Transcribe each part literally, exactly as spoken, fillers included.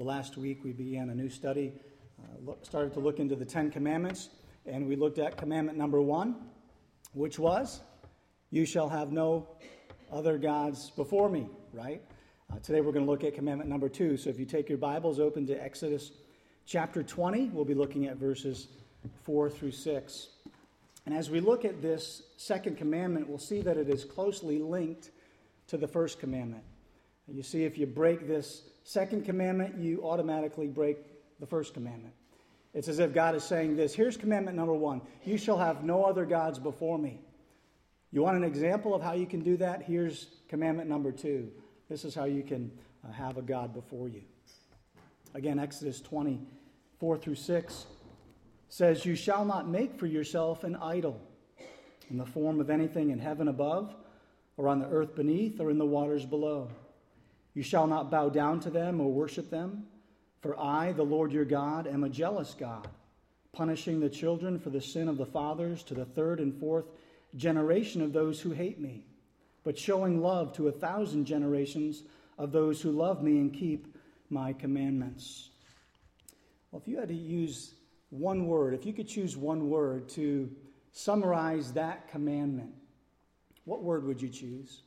Well, last week we began a new study, uh, look, started to look into the Ten Commandments, and we looked at commandment number one, which was, you shall have no other gods before me, right? Uh, today we're going to look at commandment number two. So if you take your Bibles open to Exodus chapter twenty, we'll be looking at verses four through six. And as we look at this second commandment, we'll see that it is closely linked to the first commandment. You see, if you break this second commandment, you automatically break the first commandment. It's as if God is saying this. Here's commandment number one. You shall have no other gods before me. You want an example of how you can do that? Here's commandment number two. This is how you can uh, have a God before you. Again, Exodus twenty, four through six says, you shall not make for yourself an idol in the form of anything in heaven above, or on the earth beneath, or in the waters below. You shall not bow down to them or worship them, for I, the Lord your God, am a jealous God, punishing the children for the sin of the fathers to the third and fourth generation of those who hate me, but showing love to a thousand generations of those who love me and keep my commandments. Well, if you had to use one word, if you could choose one word to summarize that commandment, what word would you choose?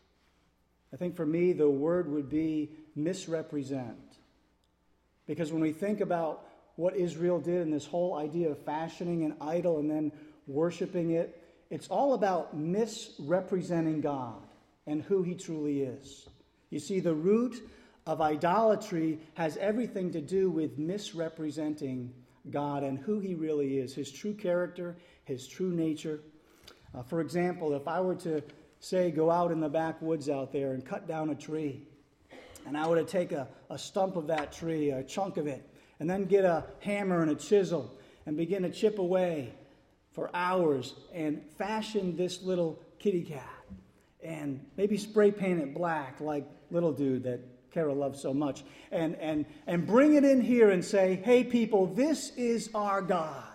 I think for me, the word would be misrepresent. Because when we think about what Israel did and this whole idea of fashioning an idol and then worshiping it, it's all about misrepresenting God and who He truly is. You see, the root of idolatry has everything to do with misrepresenting God and who He really is, His true character, His true nature. Uh, for example, if I were to, say, go out in the backwoods out there and cut down a tree, and I were to take a, a stump of that tree, a chunk of it, and then get a hammer and a chisel and begin to chip away for hours and fashion this little kitty cat and maybe spray paint it black like Little Dude that Kara loves so much, and, and, and bring it in here and say, hey people, this is our God.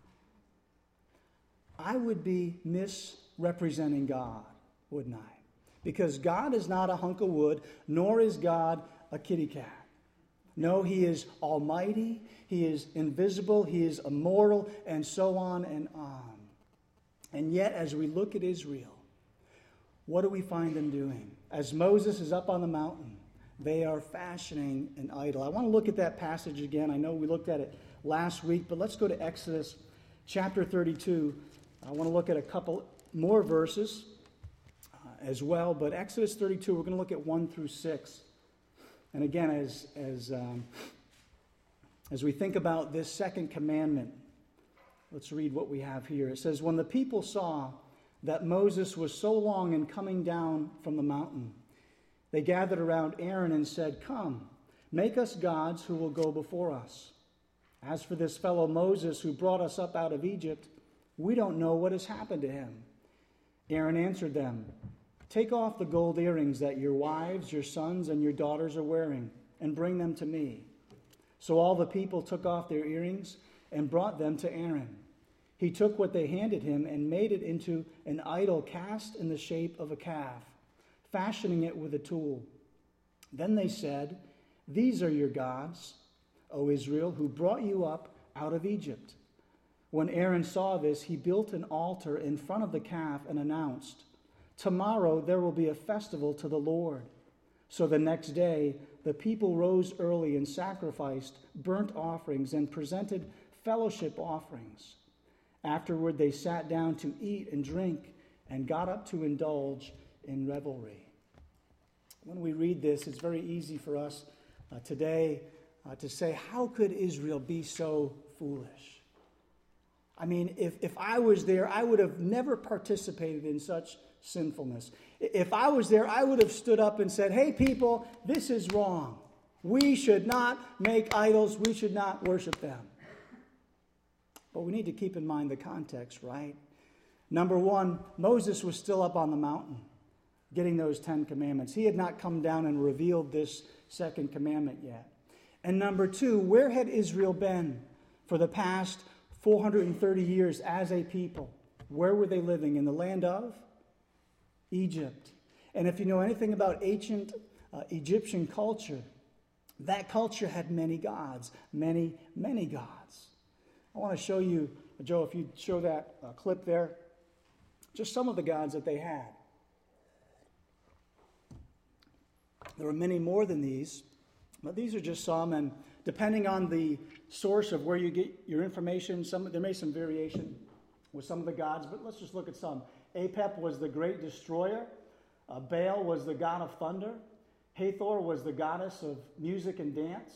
I would be misrepresenting God, wouldn't I? Because God is not a hunk of wood, nor is God a kitty cat. No, He is almighty, He is invisible, He is immortal, and so on and on. And yet, as we look at Israel, what do we find them doing? As Moses is up on the mountain, they are fashioning an idol. I want to look at that passage again. I know we looked at it last week, but let's go to Exodus chapter thirty-two. I want to look at a couple more verses uh, as well, but Exodus thirty-two, we're going to look at one through six. And again, as as um, as we think about this second commandment, let's read what we have here. It says, when the people saw that Moses was so long in coming down from the mountain, they gathered around Aaron and said, come, make us gods who will go before us. As for this fellow Moses who brought us up out of Egypt, we don't know what has happened to him. Aaron answered them, take off the gold earrings that your wives, your sons, and your daughters are wearing, and bring them to me. So all the people took off their earrings and brought them to Aaron. He took what they handed him and made it into an idol cast in the shape of a calf, fashioning it with a tool. Then they said, these are your gods, O Israel, who brought you up out of Egypt. When Aaron saw this, he built an altar in front of the calf and announced, tomorrow there will be a festival to the Lord. So the next day, the people rose early and sacrificed burnt offerings and presented fellowship offerings. Afterward, they sat down to eat and drink and got up to indulge in revelry. When we read this, it's very easy for us uh, today uh, to say, how could Israel be so foolish? I mean, if, if I was there, I would have never participated in such sinfulness. If I was there, I would have stood up and said, hey people, this is wrong. We should not make idols. We should not worship them. But we need to keep in mind the context, right? Number one, Moses was still up on the mountain getting those Ten Commandments. He had not come down and revealed this second commandment yet. And number two, where had Israel been for the past four hundred thirty years as a people? Where were they living? In the land of Egypt. And if you know anything about ancient uh, Egyptian culture, That culture had many gods, many, many gods. I want to show you, Joe, if you show that uh, clip there, just some of the gods that they had. There were many more than these, but these are just some, and depending on the source of where you get your information, some there may be some variation with some of the gods, but let's just look at some. Apep was the great destroyer. Uh, Baal was the god of thunder. Hathor was the goddess of music and dance.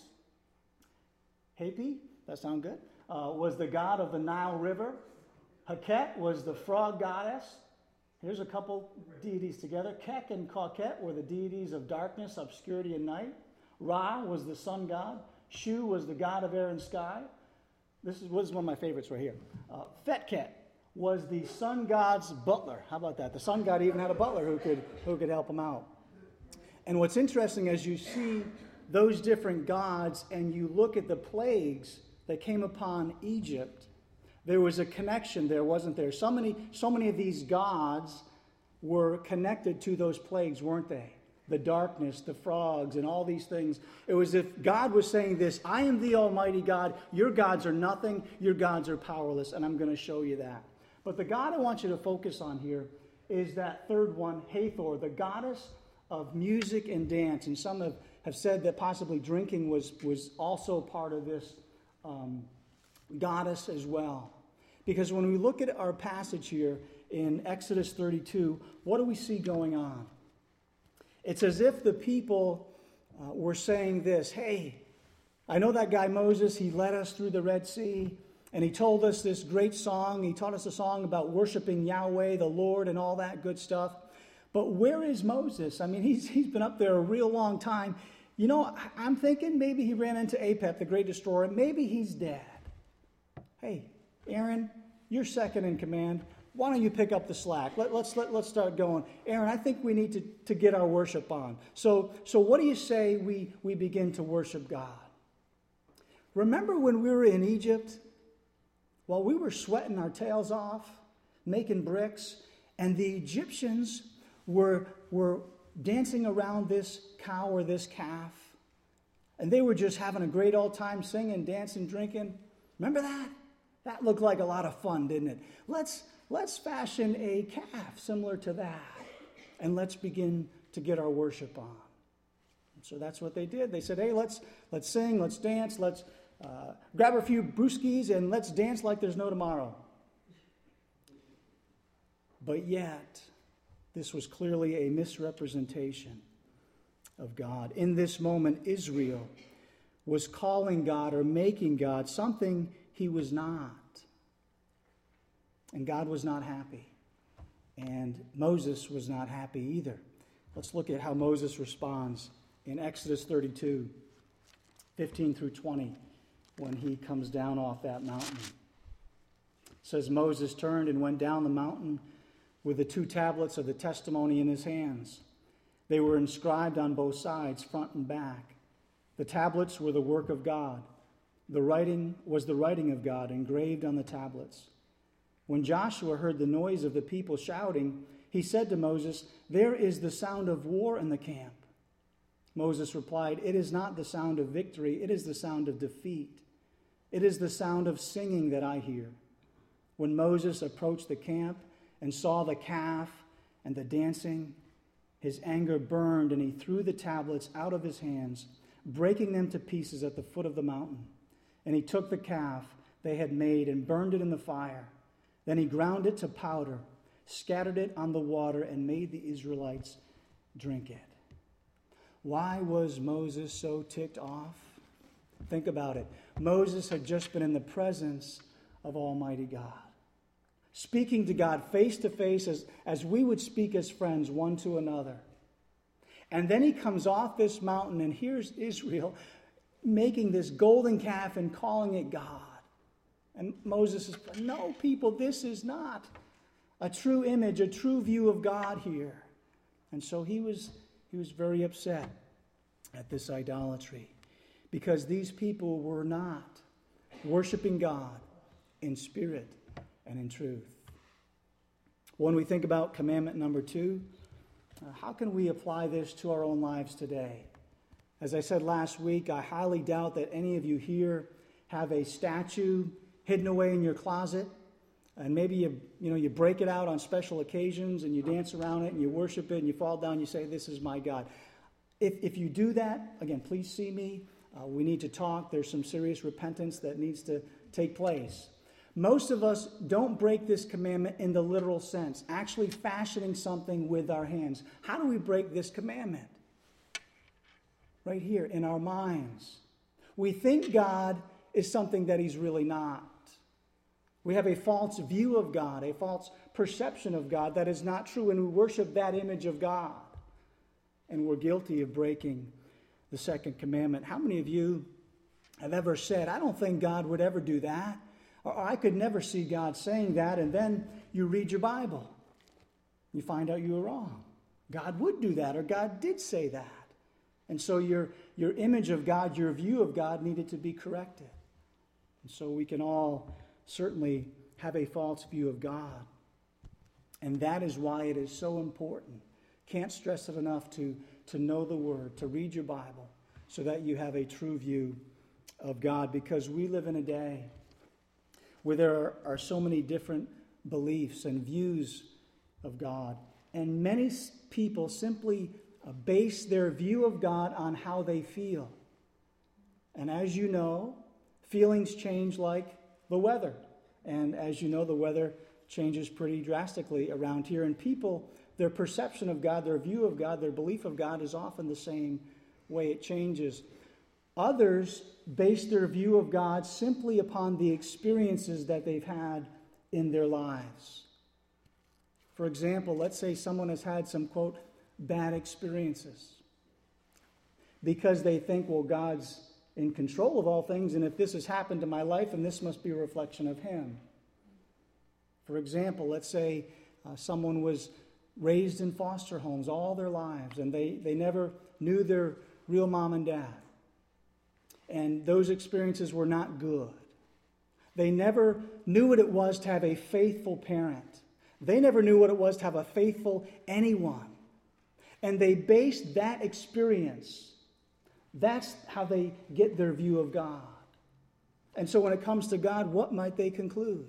Hapi, that sound good, uh, was the god of the Nile River. Heket was the frog goddess. Here's a couple deities together. Kek and Kauket were the deities of darkness, obscurity, and night. Ra was the sun god. Shu was the god of air and sky. This is, this is one of my favorites right here. Uh, Fetket was the sun god's butler. How about that? The sun god even had a butler who could, who could help him out. And what's interesting as you see those different gods and you look at the plagues that came upon Egypt, there was a connection there, wasn't there? So many, so many of these gods were connected to those plagues, weren't they? The darkness, the frogs, and all these things. It was as if God was saying this, I am the Almighty God. Your gods are nothing. Your gods are powerless, and I'm going to show you that. But the God I want you to focus on here is that third one, Hathor, the goddess of music and dance. And some have, have said that possibly drinking was, was also part of this um, goddess as well. Because when we look at our passage here in Exodus thirty-two, what do we see going on? It's as if the people uh, were saying this, hey, I know that guy Moses, he led us through the Red Sea, and he told us this great song. He taught us a song about worshiping Yahweh, the Lord, and all that good stuff. But where is Moses? I mean, he's, he's been up there a real long time. You know, I'm thinking maybe he ran into Apep, the great destroyer. Maybe he's dead. Hey, Aaron, you're second in command. Why don't you pick up the slack? Let, let's let, let's start going. Aaron, I think we need to, to get our worship on. So, so what do you say we, we begin to worship God? Remember when we were in Egypt? While we were sweating our tails off, making bricks, and the Egyptians were, were dancing around this cow or this calf, and they were just having a great old time singing, dancing, drinking. Remember that? That looked like a lot of fun, didn't it? Let's, let's fashion a calf similar to that, and let's begin to get our worship on. And so that's what they did. They said, hey, let's, let's sing, let's dance, let's uh, grab a few brewskis, and let's dance like there's no tomorrow. But yet, this was clearly a misrepresentation of God. In this moment, Israel was calling God or making God something he was not. And God was not happy. And Moses was not happy either. Let's look at how Moses responds in Exodus thirty-two, fifteen through twenty, when he comes down off that mountain. It says, Moses turned and went down the mountain with the two tablets of the testimony in his hands. They were inscribed on both sides, front and back. The tablets were the work of God. The writing was the writing of God engraved on the tablets. When Joshua heard the noise of the people shouting, he said to Moses, there is the sound of war in the camp. Moses replied, it is not the sound of victory, it is the sound of defeat. It is the sound of singing that I hear. When Moses approached the camp and saw the calf and the dancing, his anger burned, and he threw the tablets out of his hands, breaking them to pieces at the foot of the mountain. And he took the calf they had made and burned it in the fire. Then he ground it to powder, scattered it on the water, and made the Israelites drink it. Why was Moses so ticked off? Think about it. Moses had just been in the presence of Almighty God, speaking to God face to face as, as we would speak as friends one to another. And then he comes off this mountain, and here's Israel making this golden calf and calling it God. And Moses is, no, people, this is not a true image, a true view of God here. And so he was, he was very upset at this idolatry, because these people were not worshiping God in spirit and in truth. When we think about commandment number two, uh, how can we apply this to our own lives today? As I said last week, I highly doubt that any of you here have a statue hidden away in your closet, and maybe you you know you break it out on special occasions and you dance around it and you worship it and you fall down and you say, "This is my God." If if you do that, again, please see me. Uh, we need to talk. There's some serious repentance that needs to take place. Most of us don't break this commandment in the literal sense, actually fashioning something with our hands. How do we break this commandment? Right here in our minds. We think God is something that he's really not. We have a false view of God, a false perception of God that is not true, and we worship that image of God. And we're guilty of breaking the second commandment. How many of you have ever said, "I don't think God would ever do that," or "I could never see God saying that," and then you read your Bible. You find out you were wrong. God would do that, or God did say that. And so your, your image of God, your view of God needed to be corrected. And so we can all certainly have a false view of God. And that is why it is so important. Can't stress it enough to, to know the Word, to read your Bible, so that you have a true view of God. Because we live in a day where there are, are so many different beliefs and views of God. And many people simply base their view of God on how they feel. And as you know, feelings change like the weather. And as you know, the weather changes pretty drastically around here. And people, their perception of God, their view of God, their belief of God is often the same way. It changes. Others base their view of God simply upon the experiences that they've had in their lives. For example, let's say someone has had some, quote, bad experiences, because they think, well, God's in control of all things, and if this has happened to my life, and this must be a reflection of him. For example, let's say uh, someone was raised in foster homes all their lives, and they, they never knew their real mom and dad. And those experiences were not good. They never knew what it was to have a faithful parent. They never knew what it was to have a faithful anyone. And they based that experience. That's how they get their view of God. And so when it comes to God, what might they conclude?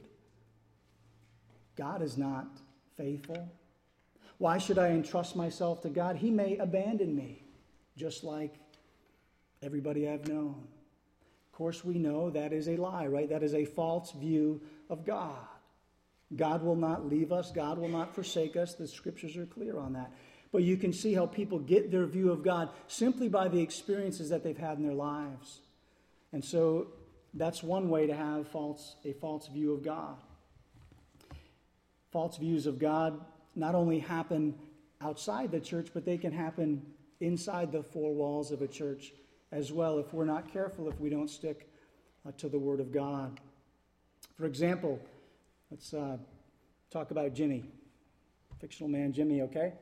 God is not faithful. Why should I entrust myself to God? He may abandon me, just like everybody I've known. Of course, we know that is a lie, right? That is a false view of God. God will not leave us. God will not forsake us. The scriptures are clear on that. But you can see how people get their view of God simply by the experiences that they've had in their lives. And so that's one way to have false, a false view of God. False views of God not only happen outside the church, but they can happen inside the four walls of a church as well if we're not careful, if we don't stick uh, to the Word of God. For example, let's uh, talk about Jimmy. Fictional man Jimmy, okay?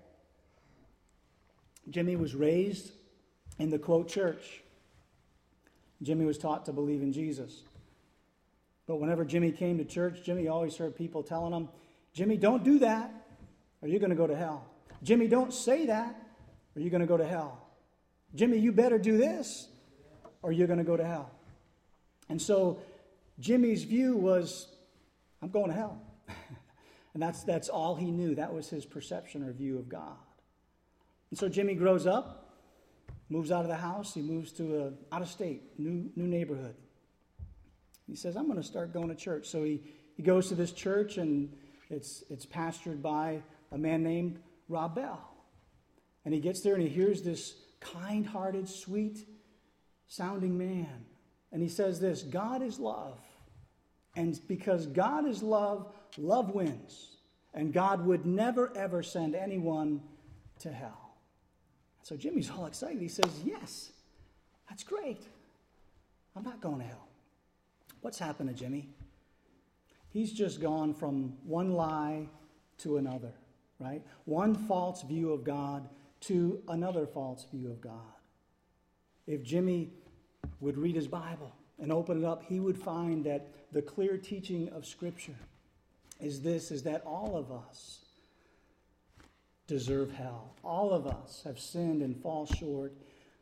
Jimmy was raised in the, quote, church. Jimmy was taught to believe in Jesus. But whenever Jimmy came to church, Jimmy always heard people telling him, "Jimmy, don't do that, or you're going to go to hell. Jimmy, don't say that, or you're going to go to hell. Jimmy, you better do this, or you're going to go to hell." And so Jimmy's view was, I'm going to hell. And that's, that's all he knew. That was his perception or view of God. And so Jimmy grows up, moves out of the house. He moves to a out-of-state, new, new neighborhood. He says, I'm going to start going to church. So he, he goes to this church, and it's, it's pastored by a man named Rob Bell. And he gets there, and he hears this kind-hearted, sweet-sounding man. And he says this, God is love. And because God is love, love wins. And God would never, ever send anyone to hell. So Jimmy's all excited. He says, yes, that's great. I'm not going to hell. What's happened to Jimmy? He's just gone from one lie to another, right? One false view of God to another false view of God. If Jimmy would read his Bible and open it up, he would find that the clear teaching of Scripture is this, is that all of us deserve hell. All of us have sinned and fall short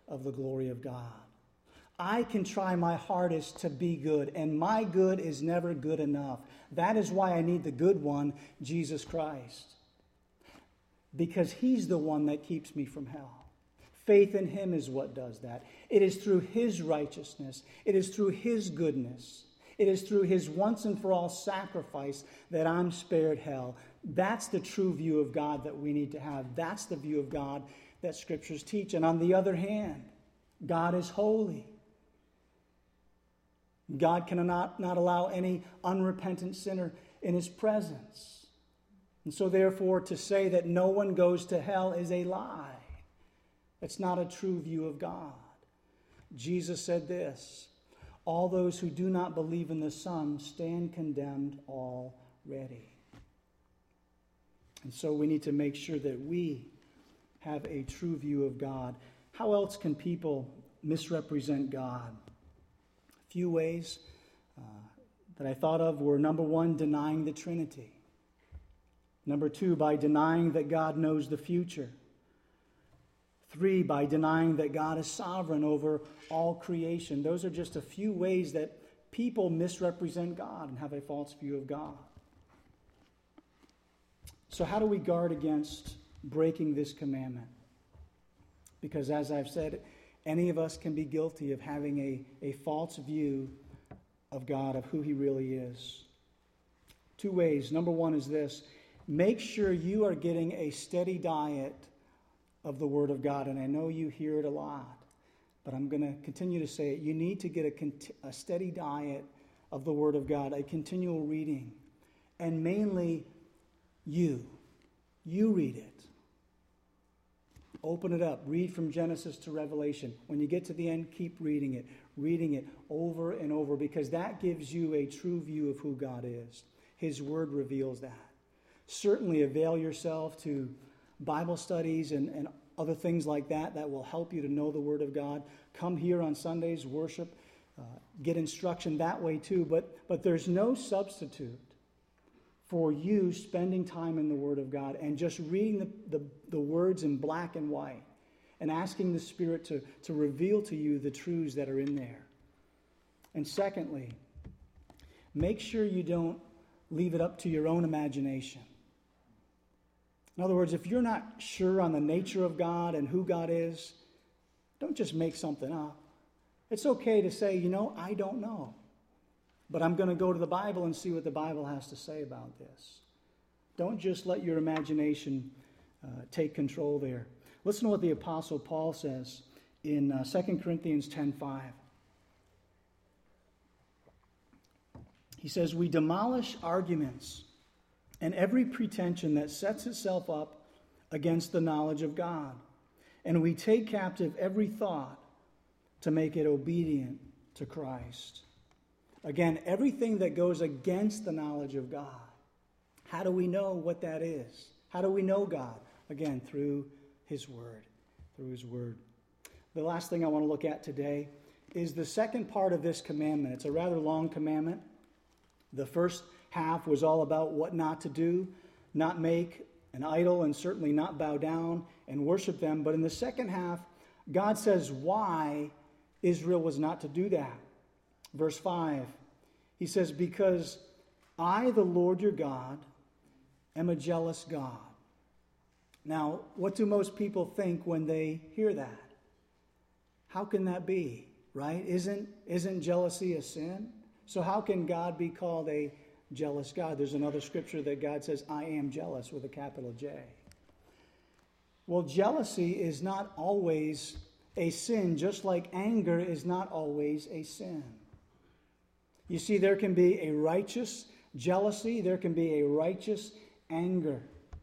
of the glory of God. I can try my hardest to be good, and my good is never good enough. That is why I need the good one, Jesus Christ. Because he's the one that keeps me from hell. Faith in him is what does that. It is through his righteousness. It is through his goodness. It is through his once and for all sacrifice that I'm spared hell. That's the true view of God that we need to have. That's the view of God that scriptures teach. And on the other hand, God is holy. God cannot not allow any unrepentant sinner in his presence. And so therefore, to say that no one goes to hell is a lie. It's not a true view of God. Jesus said this, all those who do not believe in the Son stand condemned already. And so we need to make sure that we have a true view of God. How else can people misrepresent God? A few ways uh, that I thought of were, number one, denying the Trinity. Number two, by denying that God knows the future. Three, by denying that God is sovereign over all creation. Those are just a few ways that people misrepresent God and have a false view of God. So how do we guard against breaking this commandment? Because as I've said, any of us can be guilty of having a, a false view of God, of who he really is. Two ways. Number one is this. Make sure you are getting a steady diet of the Word of God. And I know you hear it a lot, but I'm going to continue to say it. You need to get a, a steady diet of the Word of God, a continual reading. And mainly you. You read it. Open it up. Read from Genesis to Revelation. When you get to the end, keep reading it. Reading it over and over, because that gives you a true view of who God is. His Word reveals that. Certainly avail yourself to Bible studies and, and other things like that that will help you to know the Word of God. Come here on Sundays, worship, uh, get instruction that way too. But, but there's no substitute for you spending time in the Word of God and just reading the, the, the words in black and white and asking the Spirit to, to reveal to you the truths that are in there. And secondly, make sure you don't leave it up to your own imagination. In other words, if you're not sure on the nature of God and who God is, don't just make something up. It's okay to say, you know, I don't know. But I'm going to go to the Bible and see what the Bible has to say about this. Don't just let your imagination uh, take control there. Listen to what the Apostle Paul says in uh, Second Corinthians ten five. He says, we demolish arguments and every pretension that sets itself up against the knowledge of God. And we take captive every thought to make it obedient to Christ. Again, everything that goes against the knowledge of God. How do we know what that is? How do we know God? Again, through his Word. Through his Word. The last thing I want to look at today is the second part of this commandment. It's a rather long commandment. The first half was all about what not to do, not make an idol, and certainly not bow down and worship them. But in the second half, God says why Israel was not to do that. Verse five, he says, because I, the Lord your God, am a jealous God. Now, what do most people think when they hear that? How can that be, right? Isn't, isn't jealousy a sin? So how can God be called a jealous God? There's another scripture that God says, I am jealous with a capital J. Well, jealousy is not always a sin, just like anger is not always a sin. You see, there can be a righteous jealousy, there can be a righteous anger.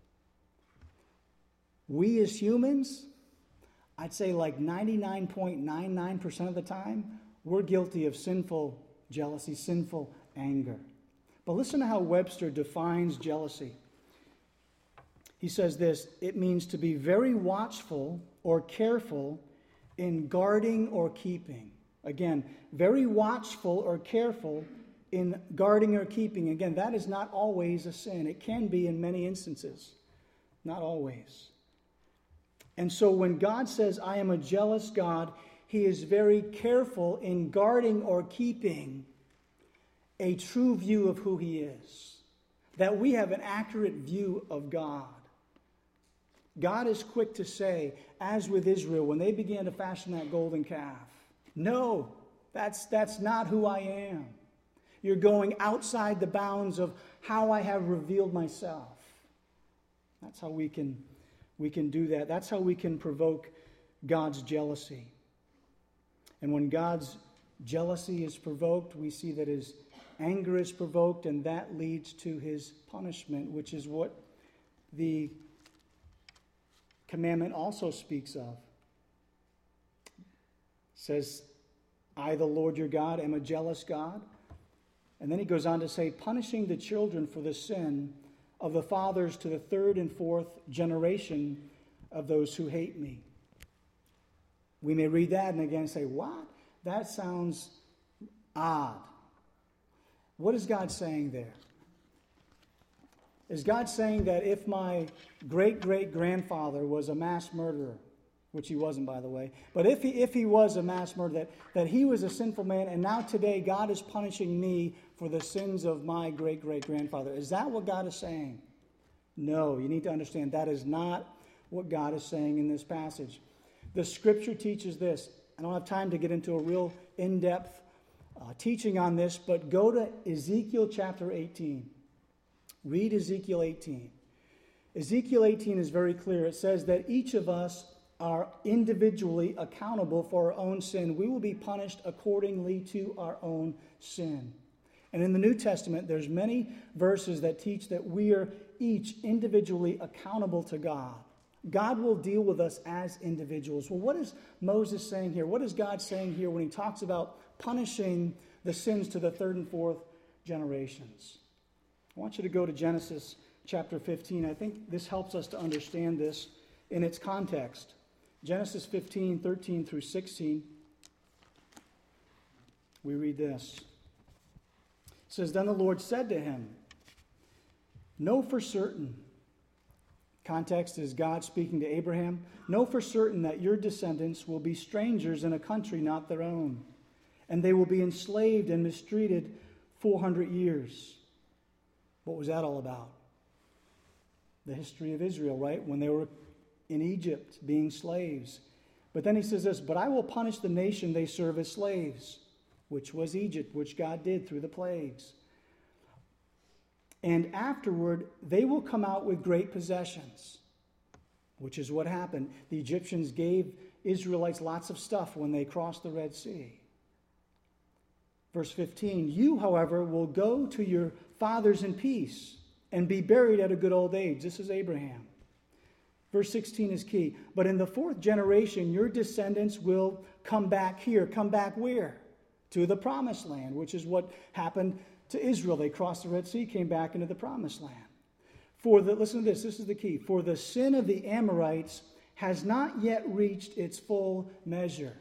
We as humans, I'd say like ninety-nine point nine nine percent of the time, we're guilty of sinful jealousy, sinful anger. But listen to how Webster defines jealousy. He says this, it means to be very watchful or careful in guarding or keeping. Again, very watchful or careful in guarding or keeping. Again, that is not always a sin. It can be in many instances. Not always. And so when God says, I am a jealous God, he is very careful in guarding or keeping a true view of who he is, that we have an accurate view of God. God is quick to say, as with Israel, when they began to fashion that golden calf, no, that's, that's not who I am. You're going outside the bounds of how I have revealed myself. That's how we can, we can do that. That's how we can provoke God's jealousy. And when God's jealousy is provoked, we see that his anger is provoked, and that leads to his punishment, which is what the commandment also speaks of. It says, I, the Lord your God, am a jealous God. And then he goes on to say, punishing the children for the sin of the fathers to the third and fourth generation of those who hate me. We may read that and again say, what? That sounds odd. What is God saying there? Is God saying that if my great-great-grandfather was a mass murderer, which he wasn't, by the way, but if he, if he was a mass murderer, that, that he was a sinful man, and now today God is punishing me for the sins of my great-great-grandfather? Is that what God is saying? No, you need to understand that is not what God is saying in this passage. The Scripture teaches this. I don't have time to get into a real in-depth uh, teaching on this, but go to Ezekiel chapter eighteen. Read Ezekiel eighteen. Ezekiel eighteen is very clear. It says that each of us are individually accountable for our own sin. We will be punished accordingly to our own sin. And in the New Testament, there's many verses that teach that we are each individually accountable to God. God will deal with us as individuals. Well, what is Moses saying here? What is God saying here when he talks about punishing the sins to the third and fourth generations? I want you to go to Genesis chapter fifteen. I think this helps us to understand this in its context. Genesis fifteen, thirteen through sixteen. We read this. It says, Then the Lord said to him, Know for certain, context is God speaking to Abraham, know for certain that your descendants will be strangers in a country not their own, and they will be enslaved and mistreated four hundred years. What was that all about? The history of Israel, right? When they were in Egypt being slaves. But then he says this, But I will punish the nation they serve as slaves, which was Egypt, which God did through the plagues. And afterward, they will come out with great possessions, which is what happened. The Egyptians gave Israelites lots of stuff when they crossed the Red Sea. Verse fifteen, You, however, will go to your fathers in peace and be buried at a good old age. This is Abraham. Verse sixteen is key. But in the fourth generation, your descendants will come back here. Come back where? To the promised land, which is what happened to Israel. They crossed the Red Sea, came back into the promised land. For the, listen to this, this is the key. For the sin of the Amorites has not yet reached its full measure.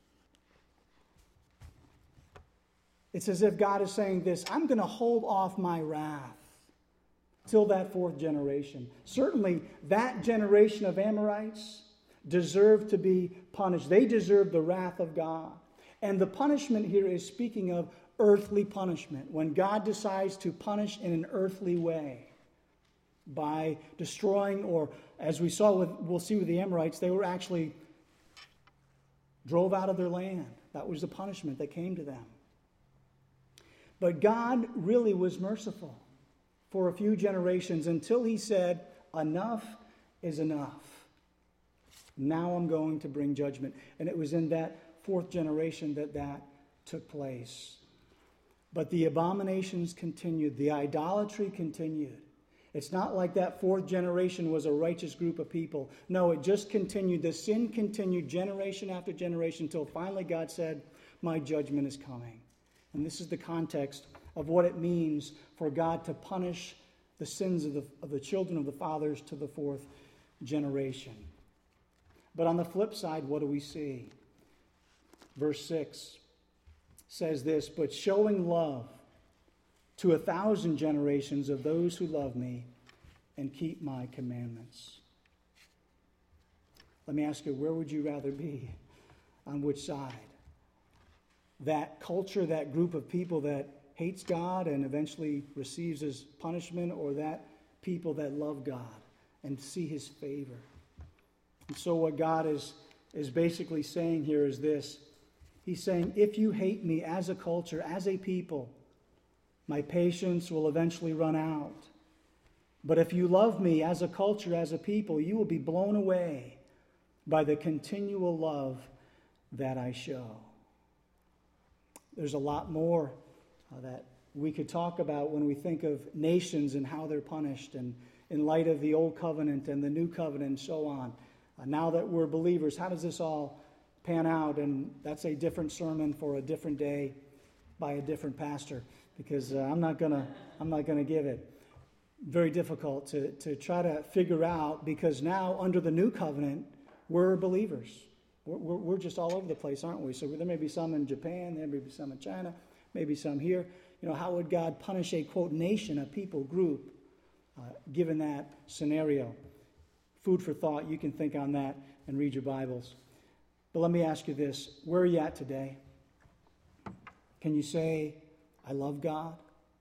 It's as if God is saying this, I'm going to hold off my wrath till that fourth generation. Certainly, that generation of Amorites deserved to be punished. They deserved the wrath of God. And the punishment here is speaking of earthly punishment. When God decides to punish in an earthly way by destroying, or as we saw with, we'll see with the Amorites, they were actually drove out of their land. That was the punishment that came to them. But God really was merciful for a few generations until he said, enough is enough. Now I'm going to bring judgment. And it was in that fourth generation that that took place. But the abominations continued. The idolatry continued. It's not like that fourth generation was a righteous group of people. No, it just continued. The sin continued generation after generation until finally God said, my judgment is coming. And this is the context of what it means for God to punish the sins of the, of the children of the fathers to the fourth generation. But on the flip side, what do we see? Verse six says this, but showing love to a thousand generations of those who love me and keep my commandments. Let me ask you, where would you rather be? On which side? That culture, that group of people that hates God and eventually receives his punishment, or that people that love God and see his favor? And so what God is, is basically saying here is this. He's saying, if you hate me as a culture, as a people, my patience will eventually run out. But if you love me as a culture, as a people, you will be blown away by the continual love that I show. There's a lot more uh, that we could talk about when we think of nations and how they're punished, and in light of the Old Covenant and the New Covenant and so on. Uh, now that we're believers, how does this all pan out? And that's a different sermon for a different day by a different pastor, because uh, I'm not gonna I'm not gonna give it. Very difficult to, to try to figure out, because now under the New Covenant, we're believers. We're, we're, we're just all over the place, aren't we? So there may be some in Japan, there may be some in China, maybe some here. You know, how would God punish a, quote, nation, a people group, uh, given that scenario? Food for thought. You can think on that and read your Bibles. But let me ask you this. Where are you at today? Can you say, I love God?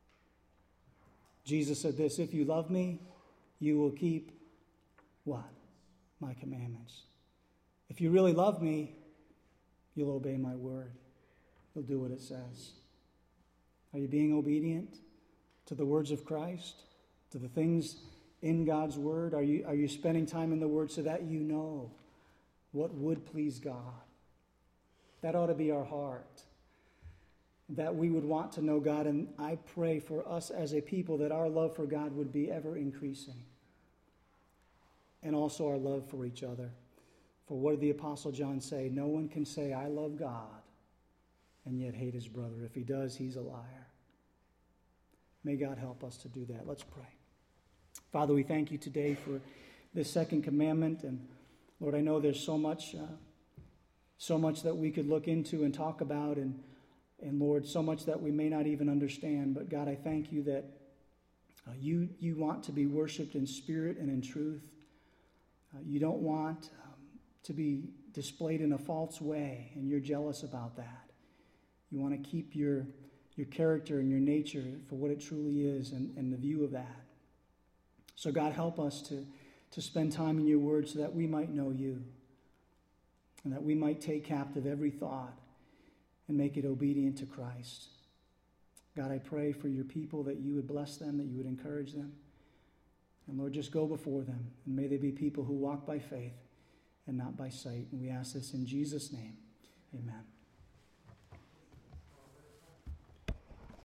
Jesus said this, if you love me, you will keep what? My commandments. If you really love me, you'll obey my word. You'll do what it says. Are you being obedient to the words of Christ, to the things in God's word? Are you, are you spending time in the word so that you know what would please God? That ought to be our heart, that we would want to know God. And I pray for us as a people that our love for God would be ever increasing, and also our love for each other. For what did the Apostle John say? No one can say, I love God, and yet hate his brother. If he does, he's a liar. May God help us to do that. Let's pray. Father, we thank you today for this second commandment. And Lord, I know there's so much, uh, so much that we could look into and talk about, and, and Lord, so much that we may not even understand. But God, I thank you that uh, you, you want to be worshiped in spirit and in truth. Uh, you don't want um, to be displayed in a false way, and you're jealous about that. You want to keep your, your character and your nature for what it truly is, and, and the view of that. So God, help us to, to spend time in your word so that we might know you, and that we might take captive every thought and make it obedient to Christ. God, I pray for your people that you would bless them, that you would encourage them. And Lord, just go before them, and may they be people who walk by faith and not by sight. And we ask this in Jesus' name. Amen.